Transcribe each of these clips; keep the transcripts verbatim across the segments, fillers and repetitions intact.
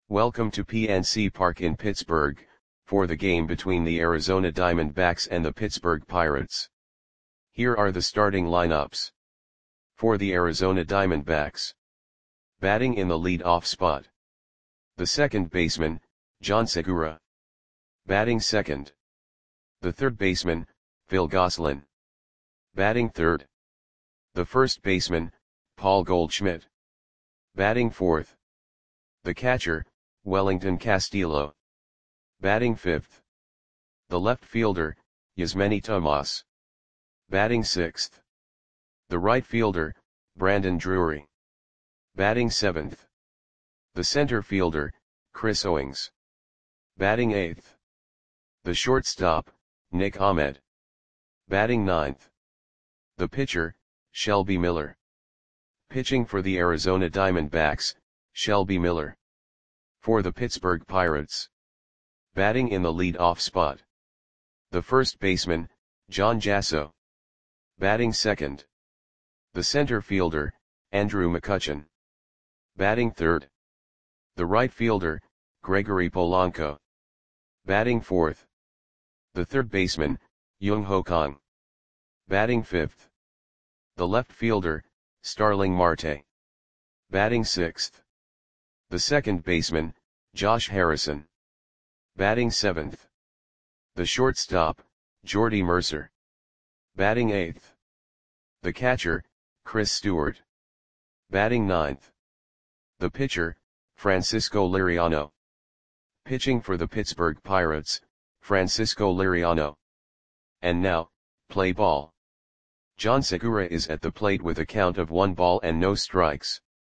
Welcome to P N C Park in Pittsburgh, for the game between the Arizona Diamondbacks and the Pittsburgh Pirates. Here are the starting lineups. For the Arizona Diamondbacks. Batting in the lead-off spot. The second baseman, Jean Segura. Batting second. The third baseman, Phil Gosselin. Batting third. The first baseman, Paul Goldschmidt. Batting fourth. The catcher, Wellington Castillo. Batting fifth. The left fielder, Yasmany Tomas. Batting sixth. The right fielder, Brandon Drury. Batting seventh. The center fielder, Chris Owings. Batting eighth. The shortstop, Nick Ahmed. Batting ninth. The pitcher, Shelby Miller. Pitching for the Arizona Diamondbacks, Shelby Miller. For the Pittsburgh Pirates. Batting in the lead-off spot. The first baseman, John Jasso. Batting second. The center fielder, Andrew McCutchen. Batting third. The right fielder, Gregory Polanco. Batting fourth. The third baseman, Young-Ho Kang. Batting fifth. The left fielder, Starling Marte. Batting sixth. The second baseman, Josh Harrison. Batting seventh. The shortstop, Jordy Mercer. Batting eighth. The catcher, Chris Stewart. Batting ninth. The pitcher, Francisco Liriano. Pitching for the Pittsburgh Pirates, Francisco Liriano. And now, play ball. Jean Segura is at the plate with a count of one ball and no strikes.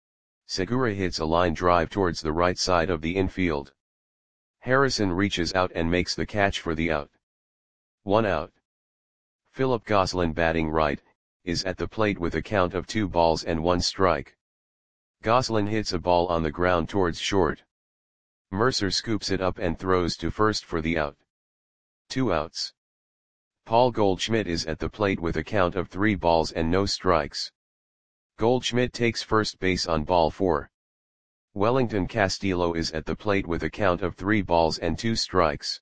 Segura hits a line drive towards the right side of the infield. Harrison reaches out and makes the catch for the out. One out. Philip Gosselin, batting right, is at the plate with a count of two balls and one strike. Gosselin hits a ball on the ground towards short. Mercer scoops it up and throws to first for the out. Two outs. Paul Goldschmidt is at the plate with a count of three balls and no strikes. Goldschmidt takes first base on ball four. Wellington Castillo is at the plate with a count of three balls and two strikes.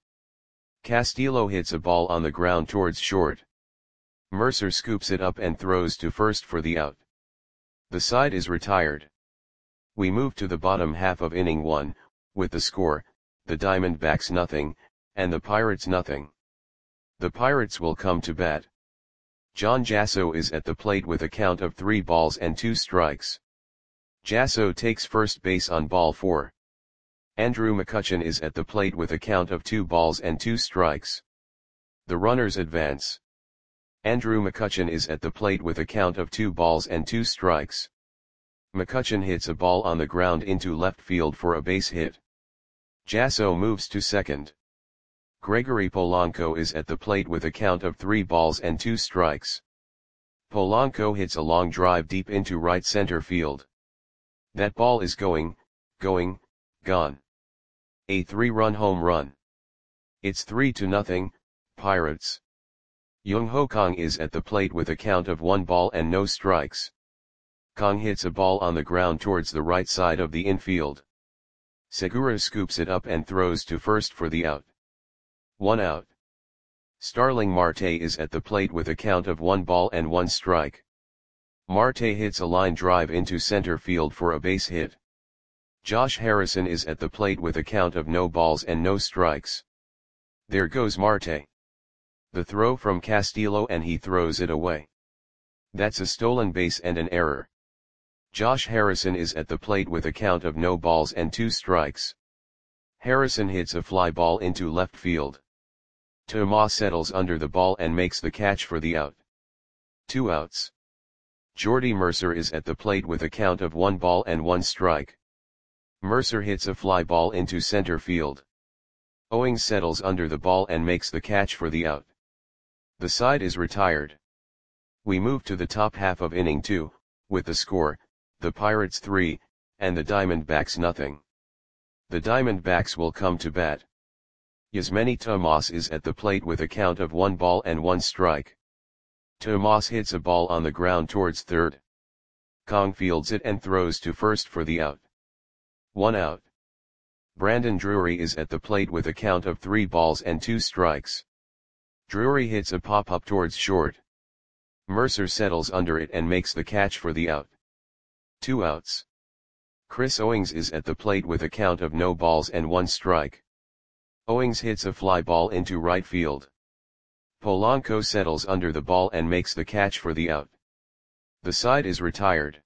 Castillo hits a ball on the ground towards short. Mercer scoops it up and throws to first for the out. The side is retired. We move to the bottom half of inning one, with the score, the Diamondbacks nothing, and the Pirates nothing. The Pirates will come to bat. John Jasso is at the plate with a count of three balls and two strikes. Jasso takes first base on ball four. Andrew McCutchen is at the plate with a count of two balls and two strikes. The runners advance. Andrew McCutchen is at the plate with a count of two balls and two strikes. McCutchen hits a ball on the ground into left field for a base hit. Jasso moves to second. Gregory Polanco is at the plate with a count of three balls and two strikes. Polanco hits a long drive deep into right center field. That ball is going, going, gone. A three-run home run. It's three to nothing, Pirates. Young-Ho Kang is at the plate with a count of one ball and no strikes. Kang hits a ball on the ground towards the right side of the infield. Segura scoops it up and throws to first for the out. One out. Starling Marte is at the plate with a count of one ball and one strike. Marte hits a line drive into center field for a base hit. Josh Harrison is at the plate with a count of no balls and no strikes. There goes Marte. The throw from Castillo and he throws it away. That's a stolen base and an error. Josh Harrison is at the plate with a count of no balls and two strikes. Harrison hits a fly ball into left field. Tomas settles under the ball and makes the catch for the out. Two outs. Jordy Mercer is at the plate with a count of one ball and one strike. Mercer hits a fly ball into center field. Owings settles under the ball and makes the catch for the out. The side is retired. We move to the top half of inning two, with the score, the Pirates three, and the Diamondbacks nothing. The Diamondbacks will come to bat. Yasmany Tomas is at the plate with a count of one ball and one strike. Tomas hits a ball on the ground towards third. Kang fields it and throws to first for the out. One out. Brandon Drury is at the plate with a count of three balls and two strikes. Drury hits a pop-up towards short. Mercer settles under it and makes the catch for the out. Two outs. Chris Owings is at the plate with a count of no balls and one strike. Owings hits a fly ball into right field. Polanco settles under the ball and makes the catch for the out. The side is retired.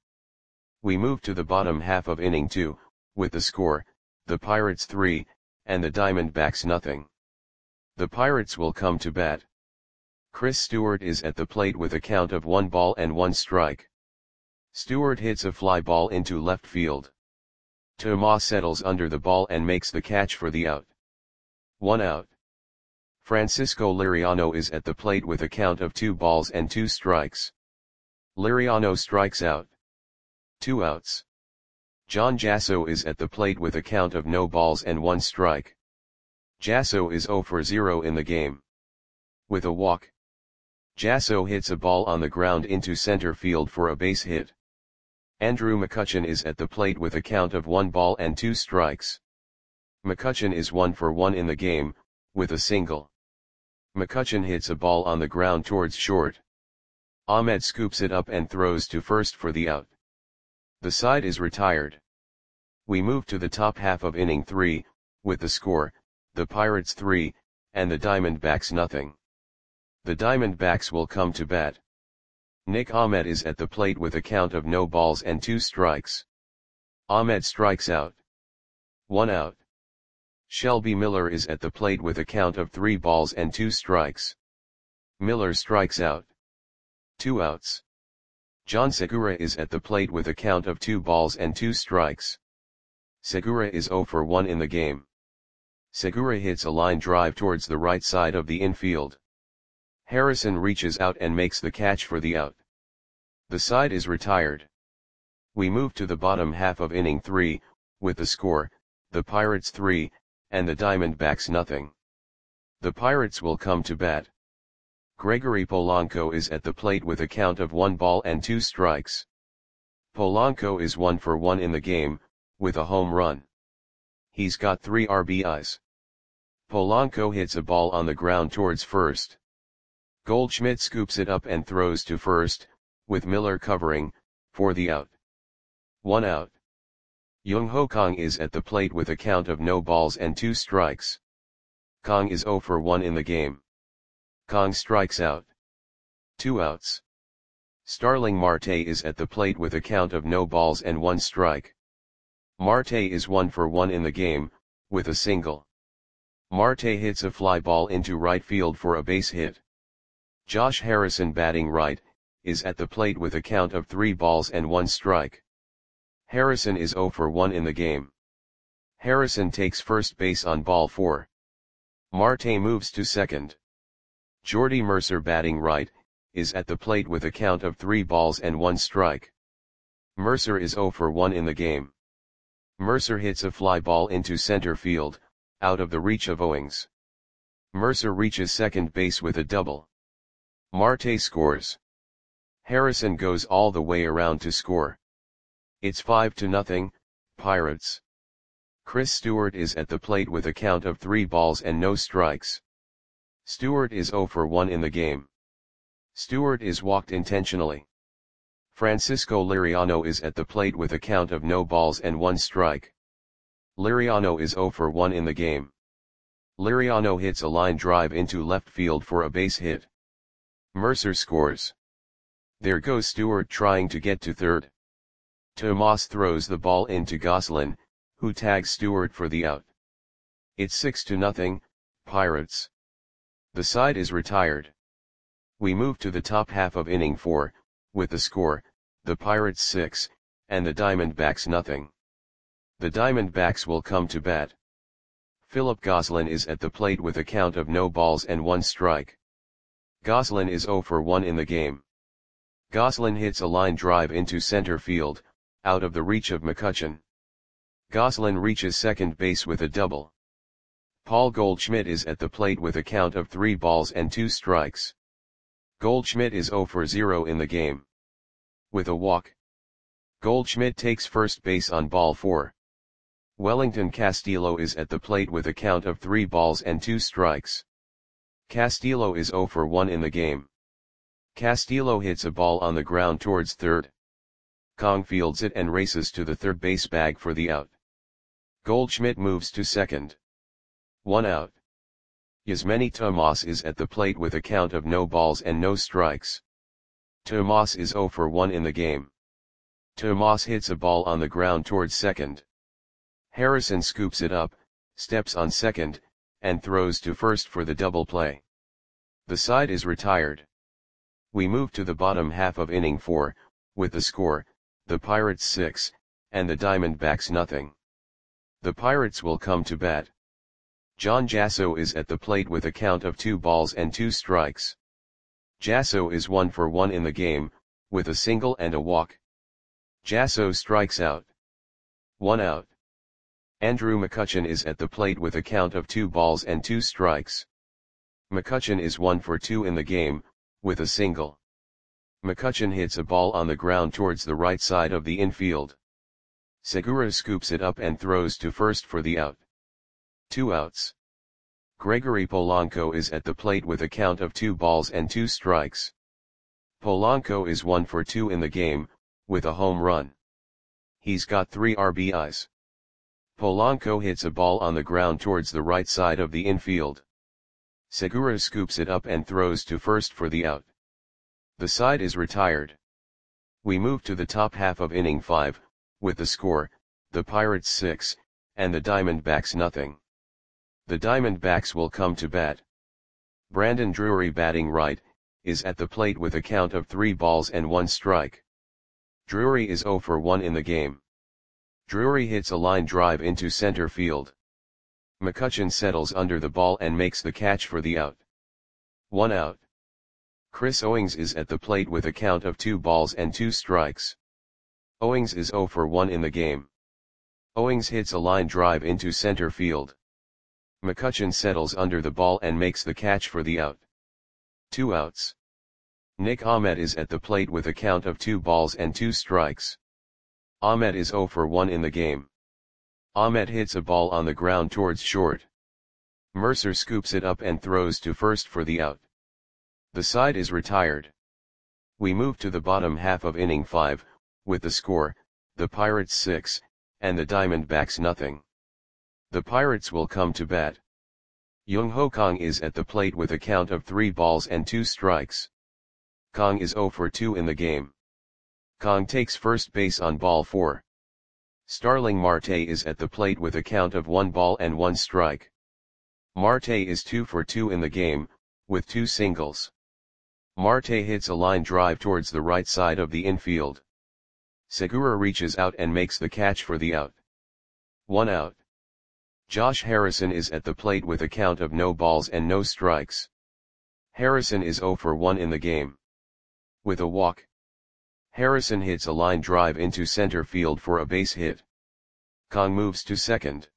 We move to the bottom half of inning two, with the score, the Pirates three, and the Diamondbacks nothing. The Pirates will come to bat. Chris Stewart is at the plate with a count of one ball and one strike. Stewart hits a fly ball into left field. Tomas settles under the ball and makes the catch for the out. One out. Francisco Liriano is at the plate with a count of two balls and two strikes. Liriano strikes out. Two outs. John Jasso is at the plate with a count of no balls and one strike. Jasso is zero for zero in the game. With a walk, Jasso hits a ball on the ground into center field for a base hit. Andrew McCutchen is at the plate with a count of one ball and two strikes. McCutchen is one for one in the game, with a single. McCutchen hits a ball on the ground towards short. Ahmed scoops it up and throws to first for the out. The side is retired. We move to the top half of inning three, with the score, the Pirates three, and the Diamondbacks nothing. The Diamondbacks will come to bat. Nick Ahmed is at the plate with a count of no balls and two strikes. Ahmed strikes out. One out. Shelby Miller is at the plate with a count of three balls and two strikes. Miller strikes out. Two outs. John Segura is at the plate with a count of two balls and two strikes. Segura is zero for one in the game. Segura hits a line drive towards the right side of the infield. Harrison reaches out and makes the catch for the out. The side is retired. We move to the bottom half of inning three, with the score, the Pirates three, and the Diamondbacks nothing. The Pirates will come to bat. Gregory Polanco is at the plate with a count of one ball and two strikes. Polanco is one for one in the game, with a home run. He's got three R B Is. Polanco hits a ball on the ground towards first. Goldschmidt scoops it up and throws to first, with Miller covering, for the out. One out. Young Ho Kong is at the plate with a count of no balls and two strikes. Kong is zero for one in the game. Kong strikes out. Two outs. Starling Marte is at the plate with a count of no balls and one strike. Marte is one for one in the game, with a single. Marte hits a fly ball into right field for a base hit. Josh Harrison, batting right, is at the plate with a count of three balls and one strike. Harrison is zero for one in the game. Harrison takes first base on ball four. Marte moves to second. Jordy Mercer, batting right, is at the plate with a count of three balls and one strike. Mercer is zero for one in the game. Mercer hits a fly ball into center field, out of the reach of Owings. Mercer reaches second base with a double. Marte scores. Harrison goes all the way around to score. It's five to nothing, Pirates. Chris Stewart is at the plate with a count of three balls and no strikes. Stewart is zero for one in the game. Stewart is walked intentionally. Francisco Liriano is at the plate with a count of no balls and one strike. Liriano is zero for one in the game. Liriano hits a line drive into left field for a base hit. Mercer scores. There goes Stewart trying to get to third. Tomas throws the ball into Goslin, who tags Stewart for the out. It's six to nothing, Pirates. The side is retired. We move to the top half of inning four, with the score, the Pirates six, and the Diamondbacks nothing. The Diamondbacks will come to bat. Philip Goslin is at the plate with a count of no balls and one strike. Goslin is zero for one in the game. Goslin hits a line drive into center field, out of the reach of McCutchen. Goslin reaches second base with a double. Paul Goldschmidt is at the plate with a count of three balls and two strikes. Goldschmidt is zero for zero in the game. With a walk, Goldschmidt takes first base on ball four. Wellington Castillo is at the plate with a count of three balls and two strikes. Castillo is zero for one in the game. Castillo hits a ball on the ground towards third. Kong fields it and races to the third base bag for the out. Goldschmidt moves to second. One out. Yasmany Tomas is at the plate with a count of no balls and no strikes. Tomas is zero for one in the game. Tomas hits a ball on the ground towards second. Harrison scoops it up, steps on second, and throws to first for the double play. The side is retired. We move to the bottom half of inning four, with the score, the Pirates six, and the Diamondbacks nothing. The Pirates will come to bat. John Jasso is at the plate with a count of two balls and two strikes. Jasso is one for one in the game, with a single and a walk. Jasso strikes out. One out. Andrew McCutchen is at the plate with a count of two balls and two strikes. McCutchen is one for two in the game, with a single. McCutchen hits a ball on the ground towards the right side of the infield. Segura scoops it up and throws to first for the out. Two outs. Gregory Polanco is at the plate with a count of two balls and two strikes. Polanco is one for two in the game, with a home run. He's got three R B Is. Polanco hits a ball on the ground towards the right side of the infield. Segura scoops it up and throws to first for the out. The side is retired. We move to the top half of inning five, with the score, the Pirates six, and the Diamondbacks nothing. The Diamondbacks will come to bat. Brandon Drury, batting right, is at the plate with a count of three balls and one strike. Drury is zero for one in the game. Drury hits a line drive into center field. McCutchen settles under the ball and makes the catch for the out. One out. Chris Owings is at the plate with a count of two balls and two strikes. Owings is zero for one in the game. Owings hits a line drive into center field. McCutchen settles under the ball and makes the catch for the out. Two outs. Nick Ahmed is at the plate with a count of two balls and two strikes. Ahmed is zero for one in the game. Ahmed hits a ball on the ground towards short. Mercer scoops it up and throws to first for the out. The side is retired. We move to the bottom half of inning five, with the score, the Pirates six, and the Diamondbacks nothing. The Pirates will come to bat. Young Ho Kong is at the plate with a count of three balls and two strikes. Kong is zero for two in the game. Kong takes first base on ball four. Starling Marte is at the plate with a count of one ball and one strike. Marte is two for two in the game, with two singles. Marte hits a line drive towards the right side of the infield. Segura reaches out and makes the catch for the out. One out. Josh Harrison is at the plate with a count of no balls and no strikes. Harrison is zero for one in the game. With a walk. Harrison hits a line drive into center field for a base hit. Kong moves to second.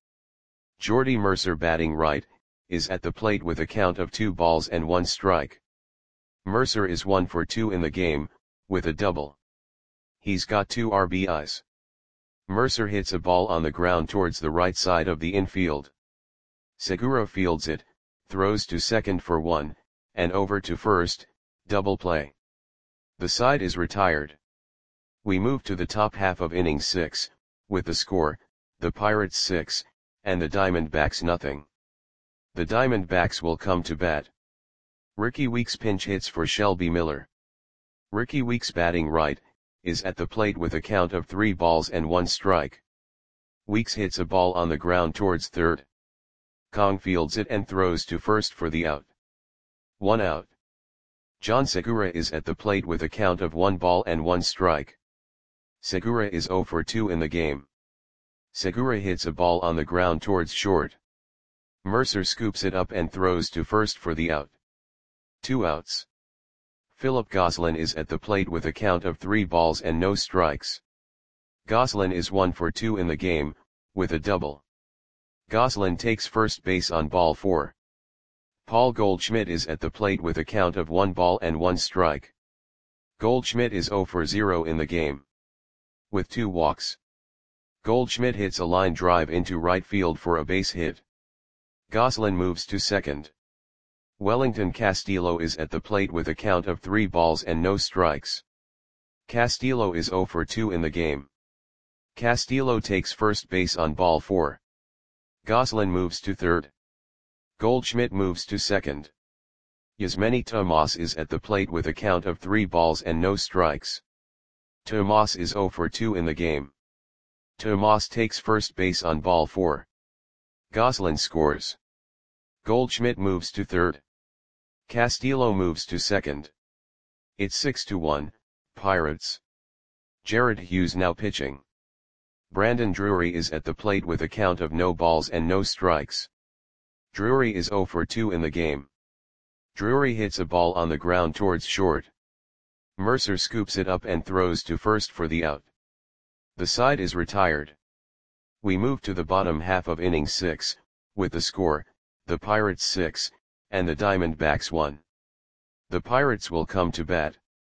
Jordy Mercer, batting right, is at the plate with a count of two balls and one strike. Mercer is one for two in the game, with a double. He's got two R B Is. Mercer hits a ball on the ground towards the right side of the infield. Segura fields it, throws to second for one, and over to first, double play. The side is retired. We move to the top half of inning six, with the score, the Pirates six, and the Diamondbacks nothing. The Diamondbacks will come to bat. Ricky Weeks pinch hits for Shelby Miller. Ricky Weeks, batting right, is at the plate with a count of three balls and one strike. Weeks hits a ball on the ground towards third. Kong fields it and throws to first for the out. One out. John Segura is at the plate with a count of one ball and one strike. Segura is zero for two in the game. Segura hits a ball on the ground towards short. Mercer scoops it up and throws to first for the out. Two outs. Philip Gosselin is at the plate with a count of three balls and no strikes. Gosselin is one for two in the game, with a double. Gosselin takes first base on ball four. Paul Goldschmidt is at the plate with a count of one ball and one strike. Goldschmidt is zero for zero in the game. With two walks. Goldschmidt hits a line drive into right field for a base hit. Goslin moves to second. Wellington Castillo is at the plate with a count of three balls and no strikes. Castillo is zero for two in the game. Castillo takes first base on ball four. Goslin moves to third. Goldschmidt moves to second. Yasmany Tomas is at the plate with a count of three balls and no strikes. Tomas is zero for two in the game. Tomas takes first base on ball four. Goslin scores. Goldschmidt moves to third. Castillo moves to second. It's six to one, Pirates. Jared Hughes now pitching. Brandon Drury is at the plate with a count of no balls and no strikes. Drury is zero for two in the game. Drury hits a ball on the ground towards short. Mercer scoops it up and throws to first for the out. The side is retired. We move to the bottom half of inning six, with the score, the Pirates six, and the Diamondbacks one. The Pirates will come to bat.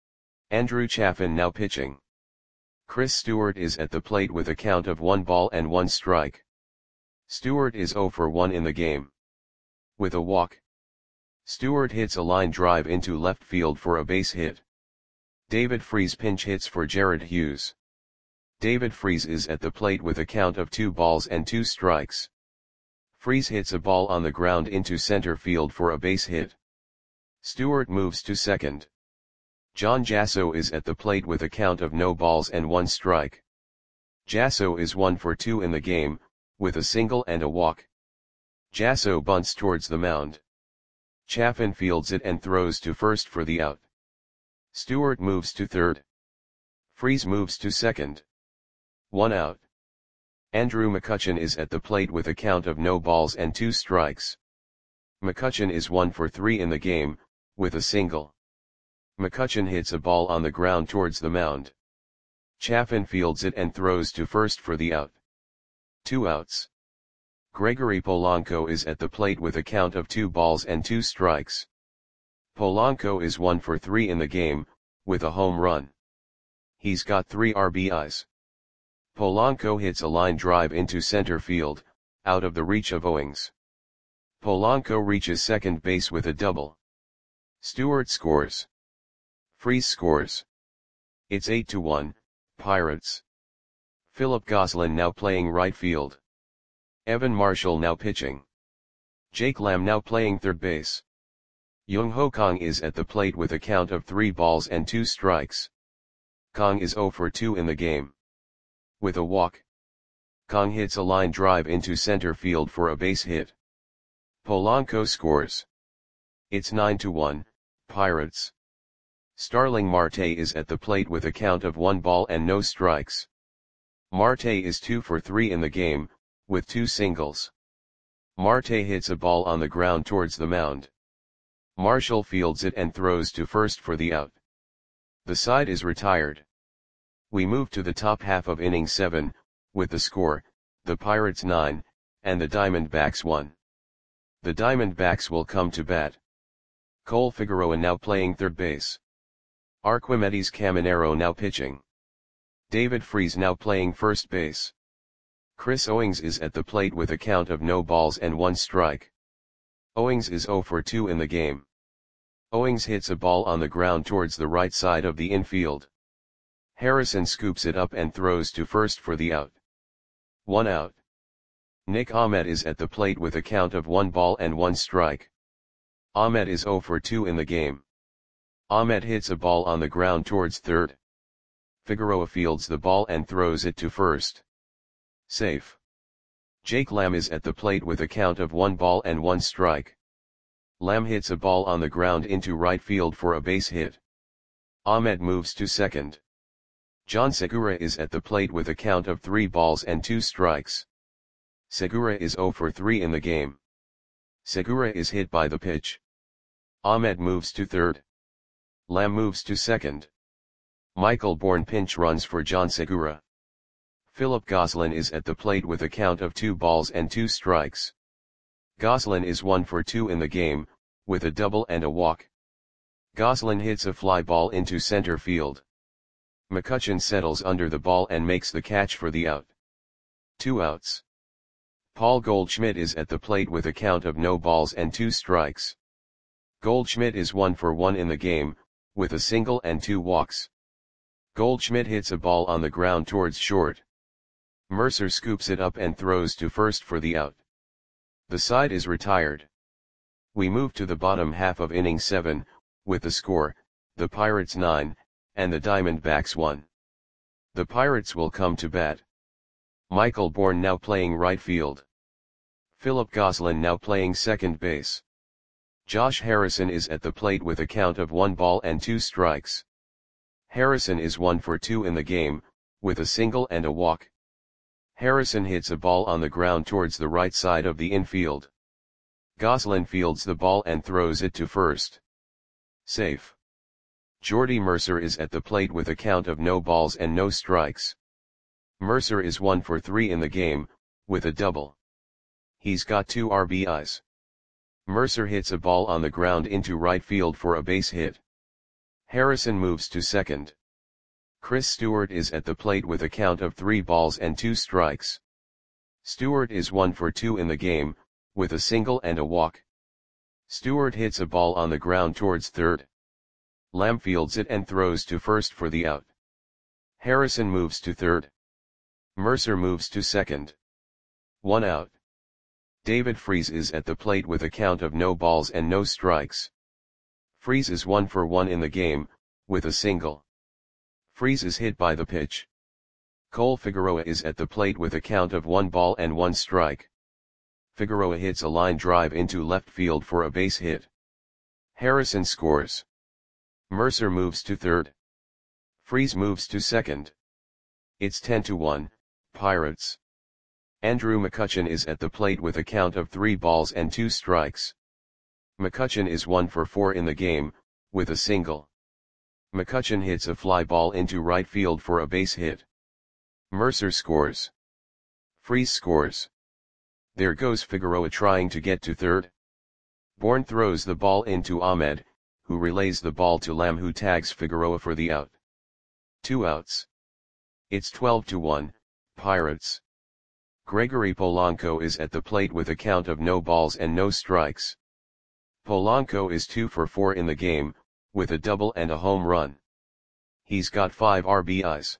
Andrew Chafin now pitching. Chris Stewart is at the plate with a count of one ball and one strike. Stewart is zero for one in the game. With a walk. Stewart hits a line drive into left field for a base hit. David Freese pinch hits for Jared Hughes. David Freese is at the plate with a count of two balls and two strikes. Freese hits a ball on the ground into center field for a base hit. Stewart moves to second. John Jasso is at the plate with a count of no balls and one strike. Jasso is one for two in the game, with a single and a walk. Jasso bunts towards the mound. Chafin fields it and throws to first for the out. Stewart moves to third. Freese moves to second. One out. Andrew McCutchen is at the plate with a count of no balls and two strikes. McCutchen is one for three in the game, with a single. McCutchen hits a ball on the ground towards the mound. Chafin fields it and throws to first for the out. Two outs. Gregory Polanco is at the plate with a count of two balls and two strikes. Polanco is one for three in the game, with a home run. He's got three R B Is. Polanco hits a line drive into center field, out of the reach of Owings. Polanco reaches second base with a double. Stewart scores. Freese scores. It's eight to one, Pirates. Philip Goslin now playing right field. Evan Marshall now pitching. Jake Lamb now playing third base. Young Ho Kong is at the plate with a count of three balls and two strikes. Kong is zero for two in the game. With a walk. Kong hits a line drive into center field for a base hit. Polanco scores. It's nine to one, Pirates. Starling Marte is at the plate with a count of one ball and no strikes. Marte is two for three in the game, with two singles. Marte hits a ball on the ground towards the mound. Marshall fields it and throws to first for the out. The side is retired. We move to the top half of inning seven, with the score, the Pirates nine, and the Diamondbacks one. The Diamondbacks will come to bat. Cole Figueroa now playing third base. Arquimedes Caminero now pitching. David Freese now playing first base. Chris Owings is at the plate with a count of no balls and one strike. Owings is zero for two in the game. Owings hits a ball on the ground towards the right side of the infield. Harrison scoops it up and throws to first for the out. One out. Nick Ahmed is at the plate with a count of one ball and one strike. Ahmed is zero for two in the game. Ahmed hits a ball on the ground towards third. Figueroa fields the ball and throws it to first. Safe. Jake Lamb is at the plate with a count of one ball and one strike. Lamb hits a ball on the ground into right field for a base hit. Ahmed moves to second. John Segura is at the plate with a count of three balls and two strikes. Segura is zero for three in the game. Segura is hit by the pitch. Ahmed moves to third. Lamb moves to second. Michael Bourne pinch runs for John Segura. Philip Goslin is at the plate with a count of two balls and two strikes. Goslin is one for two in the game, with a double and a walk. Goslin hits a fly ball into center field. McCutchen settles under the ball and makes the catch for the out. Two outs. Paul Goldschmidt is at the plate with a count of no balls and two strikes. Goldschmidt is one for one in the game, with a single and two walks. Goldschmidt hits a ball on the ground towards short. Mercer scoops it up and throws to first for the out. The side is retired. We move to the bottom half of inning seven, with the score, the Pirates nine, and the Diamondbacks one. The Pirates will come to bat. Michael Bourne now playing right field. Philip Gosselin now playing second base. Josh Harrison is at the plate with a count of one ball and two strikes. Harrison is one for two in the game, with a single and a walk. Harrison hits a ball on the ground towards the right side of the infield. Gosselin fields the ball and throws it to first. Safe. Jordy Mercer is at the plate with a count of no balls and no strikes. Mercer is one for three in the game, with a double. He's got two R B Is. Mercer hits a ball on the ground into right field for a base hit. Harrison moves to second. Chris Stewart is at the plate with a count of three balls and two strikes. Stewart is one for two in the game, with a single and a walk. Stewart hits a ball on the ground towards third. Lamb fields it and throws to first for the out. Harrison moves to third. Mercer moves to second. One out. David Freese is at the plate with a count of no balls and no strikes. Freese is one for one in the game, with a single. Freese is hit by the pitch. Cole Figueroa is at the plate with a count of one ball and one strike. Figueroa hits a line drive into left field for a base hit. Harrison scores. Mercer moves to third. Freese moves to second. It's ten to one, Pirates. Andrew McCutchen is at the plate with a count of three balls and two strikes. McCutchen is one for four in the game, with a single. McCutchen hits a fly ball into right field for a base hit. Mercer scores. Freese scores. There goes Figueroa trying to get to third. Bourne throws the ball into Ahmed, who relays the ball to Lamb, who tags Figueroa for the out. Two outs. It's twelve to one, Pirates. Gregory Polanco is at the plate with a count of no balls and no strikes. Polanco is two for four in the game, with a double and a home run. He's got five R B Is.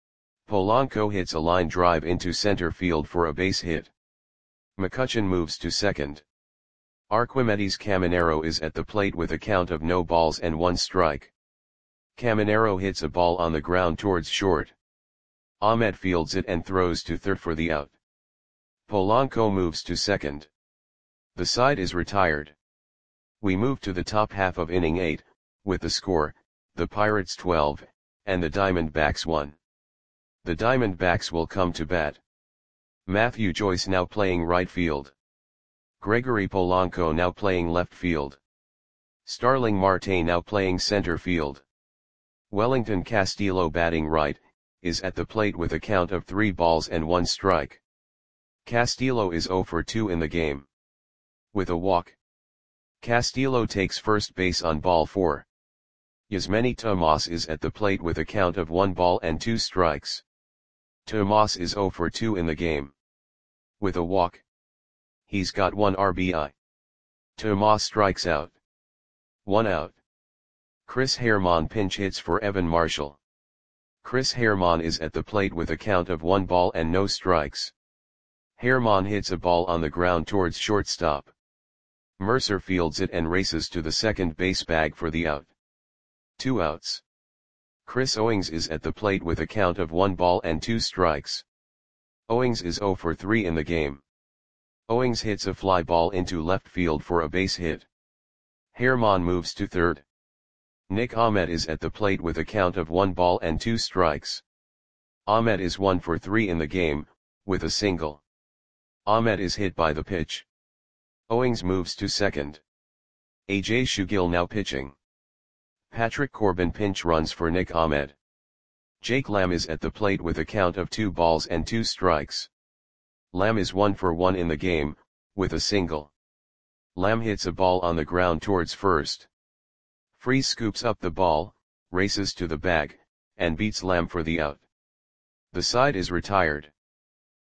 Polanco hits a line drive into center field for a base hit. McCutchen moves to second. Arquimedes Caminero is at the plate with a count of no balls and one strike. Caminero hits a ball on the ground towards short. Ahmed fields it and throws to third for the out. Polanco moves to second. The side is retired. We move to the top half of inning eight, with the score, the Pirates twelve, and the Diamondbacks one. The Diamondbacks will come to bat. Matthew Joyce now playing right field. Gregory Polanco now playing left field. Starling Marte now playing center field. Wellington Castillo batting right, is at the plate with a count of three balls and one strike. Castillo is zero for two in the game. With a walk. Castillo takes first base on ball four. Yasmany Tomas is at the plate with a count of one ball and two strikes. Tomas is zero for two in the game. With a walk. He's got one R B I. Tomas strikes out. One out. Chris Herrmann pinch hits for Evan Marshall. Chris Herrmann is at the plate with a count of one ball and no strikes. Herrmann hits a ball on the ground towards shortstop. Mercer fields it and races to the second base bag for the out. Two outs. Chris Owings is at the plate with a count of one ball and two strikes. Owings is zero for three in the game. Owings hits a fly ball into left field for a base hit. Herrmann moves to third. Nick Ahmed is at the plate with a count of one ball and two strikes. Ahmed is one for three in the game, with a single. Ahmed is hit by the pitch. Owings moves to second. A J Shugill now pitching. Patrick Corbin pinch runs for Nick Ahmed. Jake Lamb is at the plate with a count of two balls and two strikes. Lamb is one for one in the game, with a single. Lamb hits a ball on the ground towards first. Freese scoops up the ball, races to the bag, and beats Lamb for the out. The side is retired.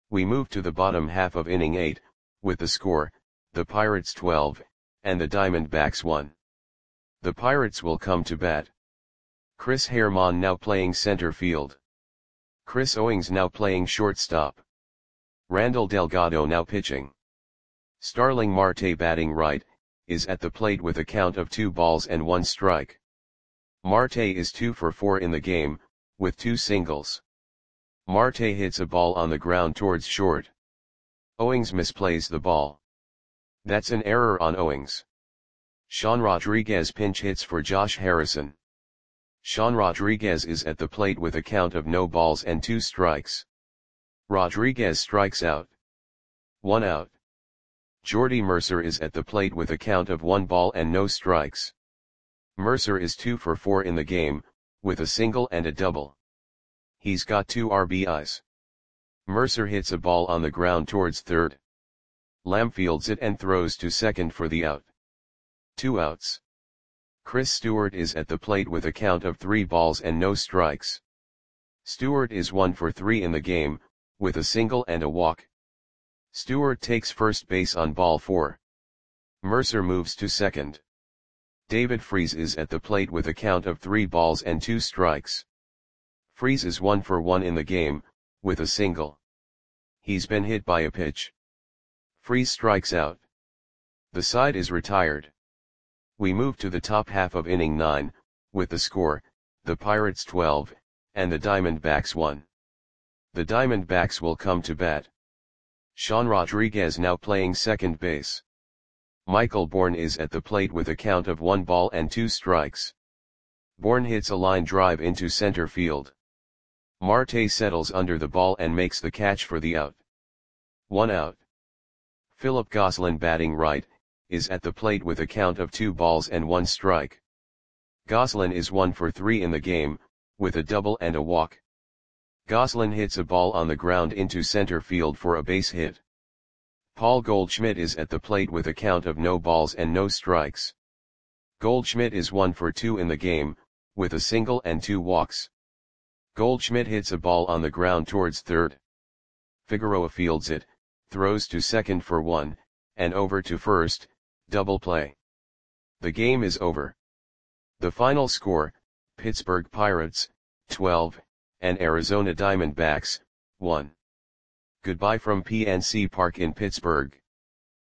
We move to the bottom half of inning eight, with the score, the Pirates twelve, and the Diamondbacks one. The Pirates will come to bat. Chris Herrmann now playing center field. Chris Owings now playing shortstop. Randall Delgado now pitching. Starling Marte batting right, is at the plate with a count of two balls and one strike. Marte is two for four in the game, with two singles. Marte hits a ball on the ground towards short. Owings misplays the ball. That's an error on Owings. Sean Rodriguez pinch hits for Josh Harrison. Sean Rodriguez is at the plate with a count of no balls and two strikes. Rodriguez strikes out. One out. Jordy Mercer is at the plate with a count of one ball and no strikes. Mercer is two for four in the game, with a single and a double. He's got two R B Is. Mercer hits a ball on the ground towards third. Lamb fields it and throws to second for the out. Two outs. Chris Stewart is at the plate with a count of three balls and no strikes. Stewart is one for three in the game, with a single and a walk. Stewart takes first base on ball four. Mercer moves to second. David Freese is at the plate with a count of three balls and two strikes. Freese is one for one in the game, with a single. He's been hit by a pitch. Freese strikes out. The side is retired. We move to the top half of inning nine, with the score, the Pirates twelve, and the Diamondbacks one. The Diamondbacks will come to bat. Sean Rodriguez now playing second base. Michael Bourne is at the plate with a count of one ball and two strikes. Bourne hits a line drive into center field. Marte settles under the ball and makes the catch for the out. One out. Philip Gosselin batting right, is at the plate with a count of two balls and one strike. Gosselin is one for three in the game, with a double and a walk. Gosselin hits a ball on the ground into center field for a base hit. Paul Goldschmidt is at the plate with a count of no balls and no strikes. Goldschmidt is one for two in the game, with a single and two walks. Goldschmidt hits a ball on the ground towards third. Figueroa fields it, throws to second for one, and over to first, double play. The game is over. The final score, Pittsburgh Pirates, twelve, and Arizona Diamondbacks, one. Goodbye from P N C Park in Pittsburgh.